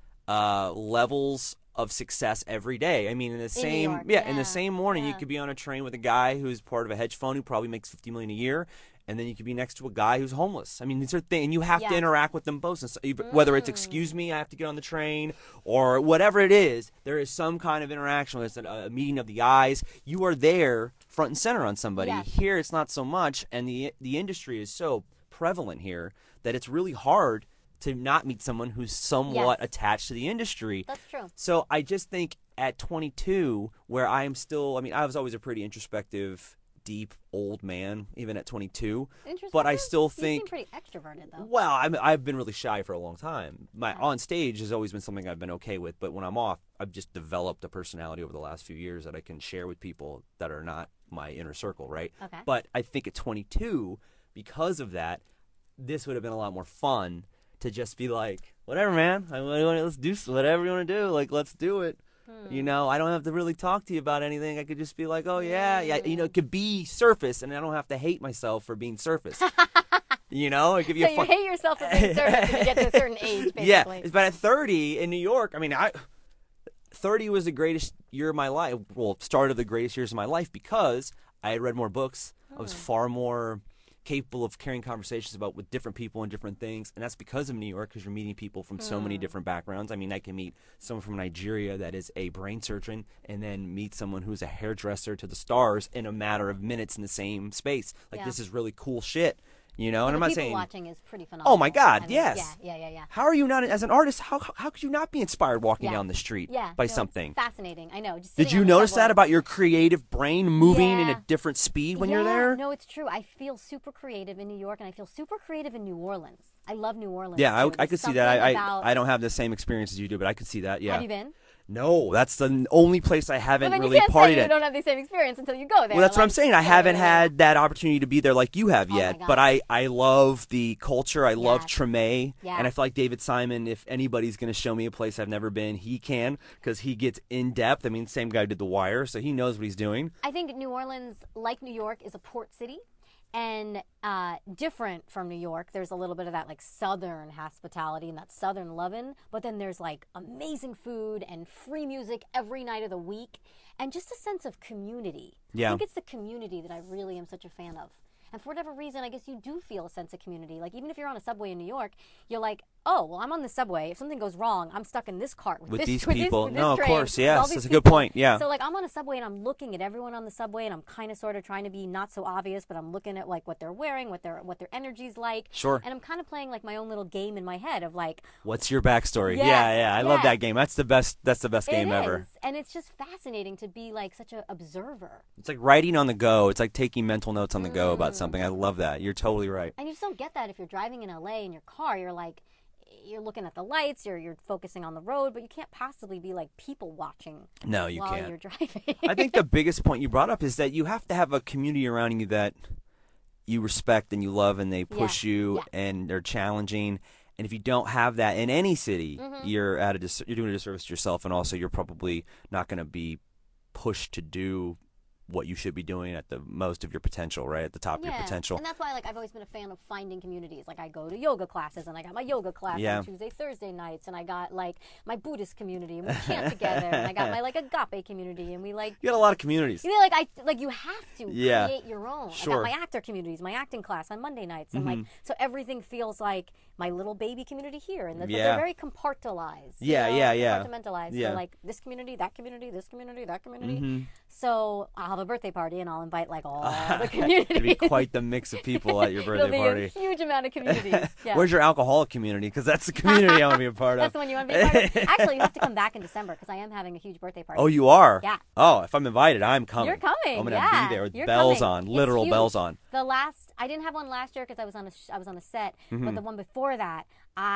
uh, levels of success every day. I mean, in the same, York, yeah, in yeah, the same morning, you yeah. could be on a train with a guy who's part of a hedge fund who probably makes fifty million a year. And then you could be next to a guy who's homeless. I mean, these are things, and you have to Yeah. interact with them both. And so, whether it's, excuse me, I have to get on the train, or whatever it is, there is some kind of interaction. Whether it's a, a meeting of the eyes. You are there front and center on somebody. Yes. Here, it's not so much, and the the industry is so prevalent here that it's really hard to not meet someone who's somewhat Yes. attached to the industry. That's true. So I just think at twenty-two, where I am still, I mean, I was always a pretty introspective, deep old man, even at twenty-two. Interesting. But I still You think, seem pretty extroverted, though. well, I'm, I've been really shy for a long time. My on stage has always been something I've been okay with, but when I'm off, I've just developed a personality over the last few years that I can share with people that are not my inner circle, right? Okay. But I think at twenty-two, because of that, this would have been a lot more fun to just be like, whatever, man. I, let's do whatever you want to do. Like, let's do it. You know, I don't have to really talk to you about anything. I could just be like, oh, yeah, yeah. You know, it could be surface, and I don't have to hate myself for being surface. You know, it could be So a you fun... hate yourself for being surface when you get to a certain age, basically. Yeah, but at thirty in New York, I mean, I thirty was the greatest year of my life. Well, start of the greatest years of my life because I had read more books. I was far more capable of carrying conversations about with different people and different things, and that's because of New York, because you're meeting people from so many different backgrounds. I mean, I can meet someone from Nigeria that is a brain surgeon and then meet someone who's a hairdresser to the stars in a matter of minutes in the same space. Like, Yeah. this is really cool shit, you know? And the I'm not people saying... watching is pretty phenomenal. Oh, my God, I mean, yes. Yeah, yeah, yeah, yeah. How are you not, as an artist, how how could you not be inspired walking Yeah. down the street Yeah, by no, it's something? fascinating. I know. Just Did sitting you on the notice subway. that about your creative brain moving in Yeah. a different speed when yeah, you're there? No, it's true. I feel super creative in New York, and I feel super creative in New Orleans. I love New Orleans. Yeah, I, too. I There's could see that. something I, about- I I don't have the same experience as you do, but I could see that. Yeah. Have you been? No, that's the only place I haven't Well, then really you can't say partied you at. don't have the same experience until you go there. Well, that's what I'm like, saying. I yeah, haven't yeah, yeah. had that opportunity to be there like you have Oh my yet. God. But I, I love the culture. I love Yes. Treme. Yeah. And I feel like David Simon, if anybody's going to show me a place I've never been, he can, because he gets in depth. I mean, same guy who did The Wire, so he knows what he's doing. I think New Orleans, like New York, is a port city. And uh, different from New York, there's a little bit of that like southern hospitality and that southern lovin', but then there's like amazing food and free music every night of the week and just a sense of community. Yeah. I think it's the community that I really am such a fan of. And for whatever reason, I guess you do feel a sense of community. Like, even if you're on a subway in New York, you're like, oh, well, I'm on the subway. If something goes wrong, I'm stuck in this cart with, With this, these with this- people. with this No, of train, course, with yes, all these that's a good people. point, yeah. So, like, I'm on a subway and I'm looking at everyone on the subway and I'm kind of sort of trying to be not so obvious, but I'm looking at, like, what they're wearing, what their what their energy's like. Sure. And I'm kind of playing, like, my own little game in my head of, like, What's your backstory? Yeah, yeah, yeah. I love yeah. that game. That's the best. That's the best game it ever. is. And it's just fascinating to be, like, such an observer. It's like writing on the go. It's like taking mental notes on the go Mm. about something. I love that. You're totally right. And you just don't get that if you're driving in L A in your car. You're like, you're looking at the lights, you're you're focusing on the road, but you can't possibly be like people watching No, you while can't. you're driving. I think the biggest point you brought up is that you have to have a community around you that you respect and you love, and they push Yeah, you yeah. and they're challenging. And if you don't have that in any city, Mm-hmm. you're at a dis- you're doing a disservice to yourself, and also you're probably not going to be pushed to do what you should be doing at the most of your potential, right? At the top of your potential. And that's why, like, I've always been a fan of finding communities. Like, I go to yoga classes, and I got my yoga class Yeah. on Tuesday, Thursday nights, and I got like my Buddhist community, and we chant together, and I got my like agape community, and we like. You got a lot of communities. You know, like I like you have to Yeah. create your own. Sure. I got my actor communities, my acting class on Monday nights, and Mm-hmm. like so everything feels like my little baby community here, and the, but Yeah. they're very compartmentalized. you Yeah, know, yeah, yeah. Compartmentalized. Yeah. So like this community, that community, this community, that community. Mhm. So I'll have a birthday party, and I'll invite like all the communities. It'd be quite the mix of people at your It'll birthday be party. a huge amount of communities. Yeah. Where's your alcoholic community? Because that's the community I want to be a part That's of. the one you want to be a part of. Actually, you have to come back in December because I am having a huge birthday party. Oh, you are? Yeah. Oh, if I'm invited, I'm coming. You're coming. I'm gonna yeah. be there with You're bells coming. on, It's literal huge. bells on. The last, I didn't have one last year because I was on a, sh- I was on a set. Mm-hmm. But the one before that,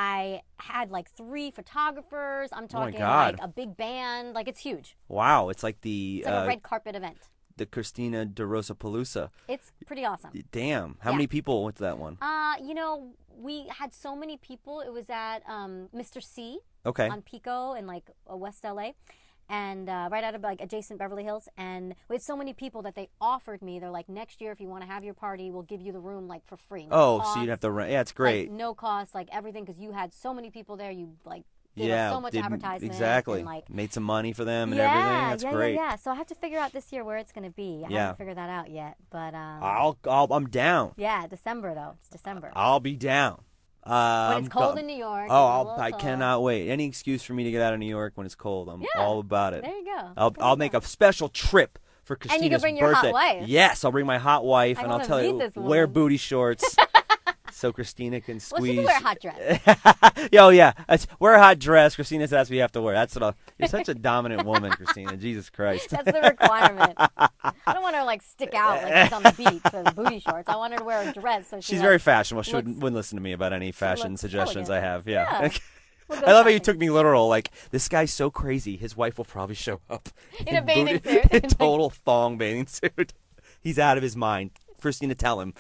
I had like three photographers. I'm Oh my talking God. like a big band. Like it's huge. Wow, it's like the It's like uh, a red carpet event. the Christina De Rosa Palooza. It's pretty awesome. Damn. How Yeah. many people went to that one? Uh, you know, we had so many people. It was at um, Mister C Okay. on Pico in like uh, West L A. And uh, right out of like adjacent Beverly Hills, and we had so many people that they offered me. They're like, next year, if you want to have your party, we'll give you the room like for free. No Oh, cost, so you'd have to rent. Yeah, it's great. Like, no cost, like everything, because you had so many people there. You like gave yeah, us so much did- advertisement. exactly. And, like, Made some money for them and yeah, everything. That's yeah, great. yeah, yeah. So I have to figure out this year where it's going to be. I Yeah. haven't figured that out yet, but um, I'll, I'll, I'm down. yeah, December though. It's December. I'll be down. Uh, when it's I'm cold go- in New York. Oh, it's a I'll, little I cold. cannot wait. Any excuse for me to get out of New York when it's cold, I'm Yeah, all about it. There you go. I'll, There I'll you make go. a special trip for And you Christina's can bring your hot birthday. wife. Yes, I'll bring my hot wife, I and I'll wanna tell meet you this wear woman. booty shorts so Christina can Well, squeeze. she can wear a hot dress. Yo, yeah, that's, wear a hot dress. Christina says that's what you have to wear. That's what I'll, you're such a dominant woman, Christina. Jesus Christ. That's the requirement. I don't want her to like stick out like she's on the beach with booty shorts. I want her to wear a dress. So she, She's like, very fashionable. She looks- wouldn't, wouldn't listen to me about any fashion looks suggestions I elegant. have. Yeah. Yeah. We'll go I love how you shopping. took me literal. Like, this guy's so crazy. His wife will probably show up In a bathing booty- suit. in total thong bathing suit. He's out of his mind. Christina, tell him.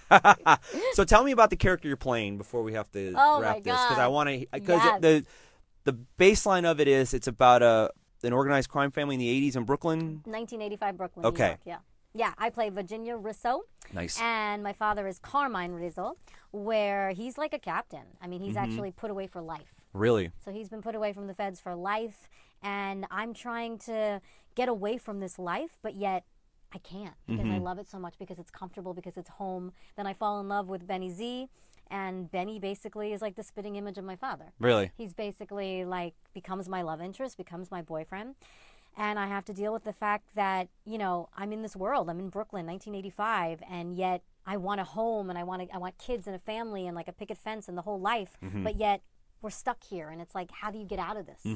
So tell me about the character you're playing before we have to Oh, wrap my this, because I God. want to. Because Yes. the the baseline of it is it's about a an organized crime family in the eighties in Brooklyn. nineteen eighty-five Brooklyn, Okay. New York. Yeah. Yeah, I play Virginia Rizzo. Nice. And my father is Carmine Rizzo, where he's like a captain. I mean, he's Mm-hmm. actually put away for life. Really? So he's been put away from the feds for life, and I'm trying to get away from this life, but yet I can't because Mm-hmm. I love it so much, because it's comfortable, because it's home. Then I fall in love with Benny Z, and Benny basically is like the spitting image of my father. Really? He's basically like becomes my love interest, becomes my boyfriend. And I have to deal with the fact that, you know, I'm in this world. I'm in Brooklyn, nineteen eighty-five, and yet I want a home, and I want to, I want kids and a family and like a picket fence and the whole life. But yet we're stuck here, and it's like, how do you get out of this?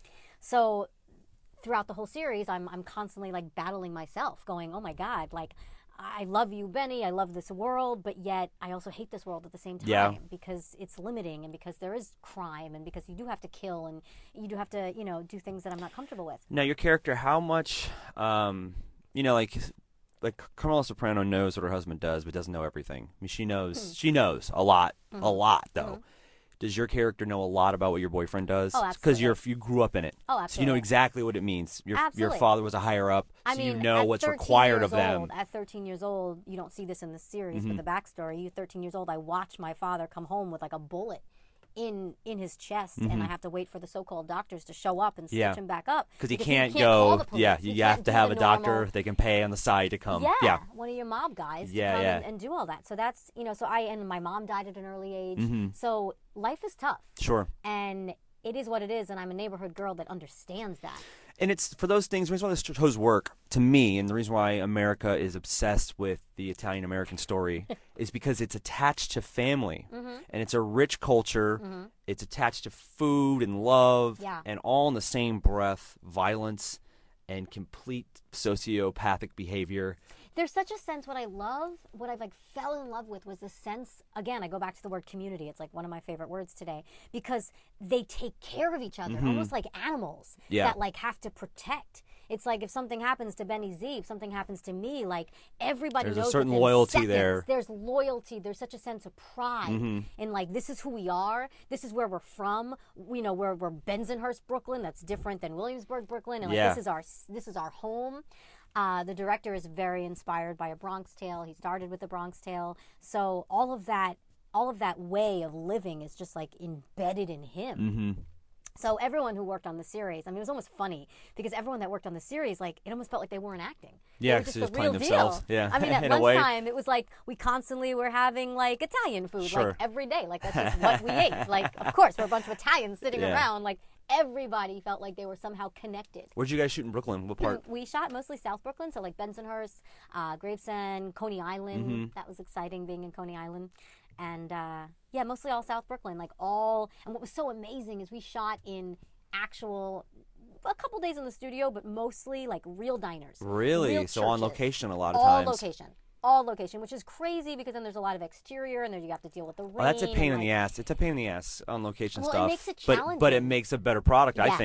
So throughout the whole series, I'm I'm constantly like battling myself, going, oh my God, like I love you, Benny. I love this world, but yet I also hate this world at the same time, Yeah. because it's limiting, and because there is crime, and because you do have to kill, and you do have to, you know, do things that I'm not comfortable with. Now, your character, how much, um, you know, like, like Carmela Soprano knows what her husband does, but doesn't know everything. I mean, she knows, Hmm. she knows a lot, Mm-hmm. a lot, though. Does your character know a lot about what your boyfriend does? Oh, Because you're absolutely. you grew up in it. Oh, So you know absolutely. exactly what it means. Your your Absolutely. father was a higher up, so I mean, you know at what's thirteen required years of them. Old, at thirteen years old, you don't see this in the series, Mm-hmm. but the backstory. You thirteen years old, I watched my father come home with like a bullet in in his chest, and I have to wait for the so-called doctors to show up and stitch Mm-hmm. Yeah. him back up Because you because can't, call go, the police. yeah, You you, have can't to do have the a doctor normal- they can pay on the side to come. Yeah, yeah. one of your mob guys Yeah, to come yeah. And, and do all that. So that's, you know, so I, and my mom died at an early age. Mm-hmm. So life is tough. Sure. And it is what it is, and I'm a neighborhood girl that understands that. And it's for those things. The reason why this shows work to me, and the reason why America is obsessed with the Italian American story, is because it's attached to family, Mm-hmm. and it's a rich culture. It's attached to food and love, Yeah. and all in the same breath, violence and complete sociopathic behavior. There's such a sense, what I love, what I've like fell in love with was the sense, again, I go back to the word community. It's like one of my favorite words today, because they take care of each other, almost like animals Yeah. that like have to protect. It's like if something happens to Benny Z, if something happens to me, like everybody There's a knows certain within loyalty seconds. there. There's loyalty. There's such a sense of pride in like, this is who we are. This is where we're from. You know, we're, we're Bensonhurst, Brooklyn. That's different than Williamsburg, Brooklyn. And like, Yeah. this is our this is our home. Uh, the director is very inspired by A Bronx Tale. He started with A Bronx Tale. So all of that, all of that way of living is just like embedded in him. Mm-hmm. So everyone who worked on the series, I mean, it was almost funny because everyone that worked on the series, like, it almost felt like they weren't acting. Yeah, They were 'cause just they're the just playing real themselves. deal. Yeah, I mean, at in a way. lunchtime, it was like we constantly were having like Italian food, Sure. like every day. Like that's just what we ate. Like, of course, we're a bunch of Italians sitting Yeah. around. Like everybody felt like they were somehow connected. Where'd you guys shoot in Brooklyn? What part? We shot mostly South Brooklyn, so like Bensonhurst, uh, Gravesend, Coney Island. Mm-hmm. That was exciting, being in Coney Island. And uh, yeah, mostly all South Brooklyn. Like all, and what was so amazing is we shot in actual, a couple days in the studio, but mostly like real diners. Really? real So on churches. location a lot of all times. location. All location, which is crazy because then there's a lot of exterior, and then you have to deal with the rain. Well, that's a pain and, in the like, ass. It's a pain in the ass on location Well, it stuff. makes it but but it challenging. makes a better product, I Yes. think.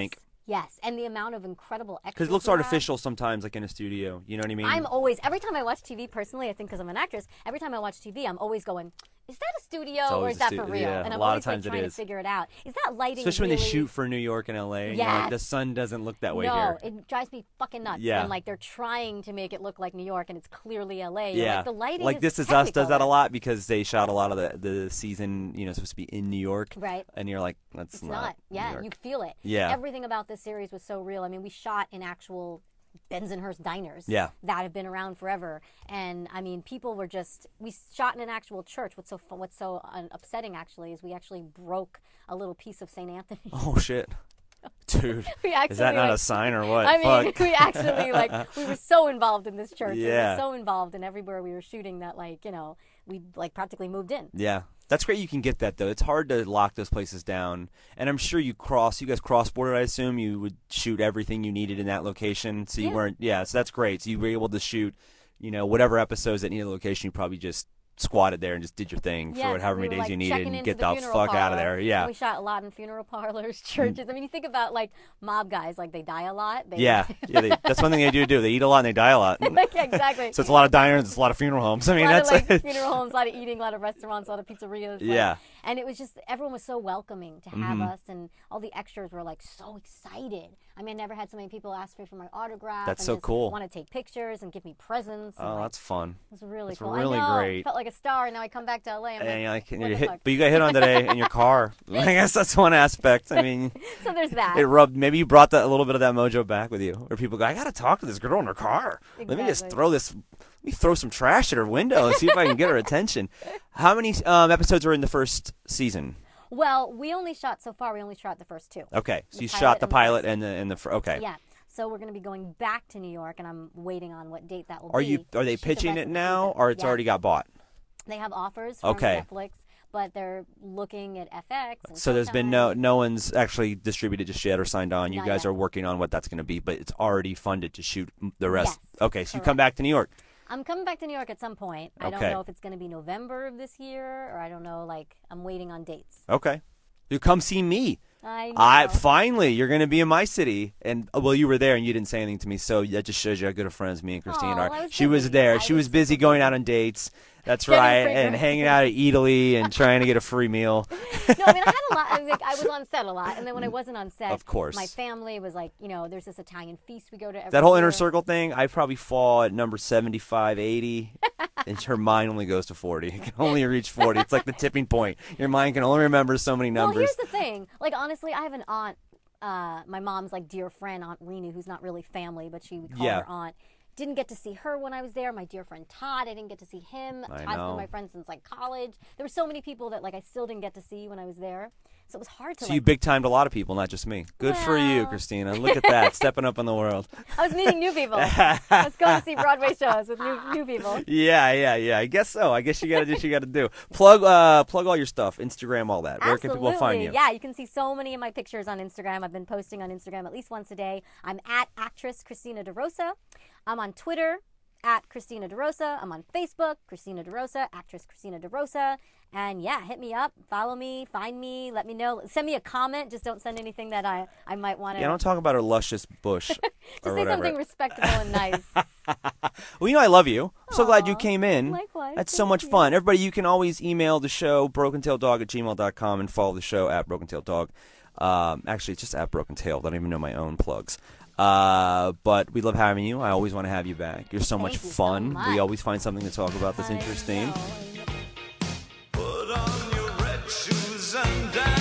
Yes, and the amount of incredible extras. Because it looks we have. artificial sometimes, like in a studio. You know what I mean? I'm always, every time I watch T V, personally, I think because I'm an actress, every time I watch T V, I'm always going, is that a studio or always is a that stu- for real? yeah, and a I'm lot of always like, times it trying to is. figure it out. Is that lighting Especially really... when they shoot for New York and L A. You know, like, Yes. the sun doesn't look that way no, here. it drives me fucking nuts. Yeah. And like they're trying to make it look like New York and it's clearly L A. You're Yeah, like, the lighting like is This Is Us does that a Technicolor. lot because they shot a lot of the the season, you know, supposed to be in New York, Right. and you're like, that's It's not. not. New Yeah, York. you feel it. Yeah. Everything about this series was so real. I mean, we shot in actual Bensonhurst diners Yeah. that have been around forever. And I mean, people were just, we shot in an actual church. What's so fu- what's so uh, upsetting actually is we actually broke a little piece of Saint Anthony. Oh shit, dude, we actually, is that not like, a sign or what? I mean, Fuck. we actually like we were so involved in this church. We Yeah. were so involved in everywhere we were shooting that like, you know, we like practically moved in. Yeah. That's great you can get that, though. It's hard to lock those places down. And I'm sure you cross, you guys cross-bordered, I assume. You would shoot everything you needed in that location. So you Yeah. weren't, yeah, so that's great. So you were able to shoot, you know, whatever episodes that needed a location, you probably just squatted there and just did your thing Yeah, for however we many were, days like, you needed checking and into get the, funeral fuck out of parlor. there. Yeah. And we shot a lot in funeral parlors, churches. I mean, you think about like mob guys, like they die a lot. They, Yeah. yeah they, that's one thing they do do. They eat a lot and they die a lot. like, yeah, exactly. So it's a lot of diners, it's a lot of funeral homes. I mean, a lot that's of like funeral homes, a lot of eating, a lot of restaurants, a lot of pizzerias. like- Yeah. And it was just everyone was so welcoming to have Mhm. us, and all the extras were like so excited. I mean, I never had so many people ask me for my autograph. That's and so just cool. Want to take pictures and give me presents. And Oh, like, that's fun. it was really that's cool. really I know. great. Felt like a star, and now I come back to L A. I'm And like, you're like, what you're the hit, fuck? but you got hit on today in your car. I guess that's one aspect. I mean, So there's that. it rubbed. Maybe you brought that a little bit of that mojo back with you, where people go, "I gotta talk to this girl in her car. Let me just Exactly. throw this. Let me throw some trash at her window and see if I can get her attention." How many um, episodes were in the first season? Well, we only shot so far. We only shot the first two. Okay, so The you pilot shot the and the pilot first and the and the fir- okay. Yeah. So we're going to be going back to New York, and I'm waiting on what date that will Are be. you? Are they to shoot the pitching rest it of the now, season. or it's Yeah. already got bought? They have offers from Okay. Netflix, but they're looking at F X. And So there's been no Showtime. no one's actually distributed just yet or signed on. You Not guys yet. are working on what that's going to be, but it's already funded to shoot the rest. Yes, Okay, so you come correct. back to New York. I'm coming back to New York at some point. I don't Okay. know if it's going to be November of this year, or I don't know. Like, I'm waiting on dates. Okay, you come see me. I know. I finally, you're going to be in my city, and uh, well, you were there and you didn't say anything to me, so that just shows you how good of friends me and Christine Aw, are. I was She was busy. there. I She was was busy super going busy. out on dates. That's Getting right, free and drinks. hanging out at Italy and trying to get a free meal. No, I mean, I had a lot. I, like, I was on set a lot, and then when I wasn't on set, Of course. my family was like, you know, there's this Italian feast we go to every That whole year. inner circle thing, I probably fall at number seventy-five, eighty, and her mind only goes to forty. It can only reach forty. It's like the tipping point. Your mind can only remember so many Well, numbers. here's the thing. Like, honestly, I have an aunt, uh, my mom's like dear friend, Aunt Renu, who's not really family, but she we call Yeah. her aunt. Didn't get to see her when I was there. My dear friend Todd, I didn't get to see him. I Todd's know. been my friend since like college. There were so many people that like I still didn't get to see when I was there. So it was hard to So like. you big timed a lot of people, not just me. Good for you, Well. Christina. Look at that, stepping up in the world. I was meeting new people. I was going to see Broadway shows with new new people. Yeah, yeah, yeah. I guess so. I guess you gotta do what you gotta do. Plug, uh, plug all your stuff, Instagram, all that. Where Absolutely. can people find you? Yeah, you can see so many of my pictures on Instagram. I've been posting on Instagram at least once a day. I'm at actress Christina DeRosa. I'm on Twitter at Christina DeRosa. I'm on Facebook, Christina DeRosa, actress Christina DeRosa. And yeah, hit me up, follow me, find me, let me know. Send me a comment. Just don't send anything that I, I might want to. Yeah, don't talk about her luscious bush Just or say whatever. something respectable and nice. Well, you know I love you. I'm so glad you Aw, came in. likewise, That's so thank much you. fun. Everybody, you can always email the show, broken tail dog at gmail dot com, and follow the show at broken tail dog. Um, actually, it's just at broken tail. I don't even know my own plugs. Uh, but we love having you. I always want to have you back. You're so Thank much you so fun. much. We always find something to talk about that's I interesting. know. Put on your red shoes and dance.